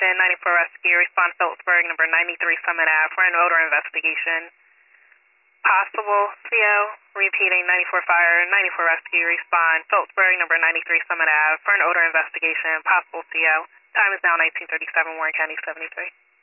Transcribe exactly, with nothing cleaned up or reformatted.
Station, ninety-four Rescue, respond Phillipsburg, number ninety-three Summit Ave for an odor investigation. Possible C O, repeating ninety-four Fire, ninety-four Rescue, respond Phillipsburg, number ninety-three Summit Ave for an odor investigation. Possible C O. Time is now nineteen thirty-seven, Warren County seventy-three.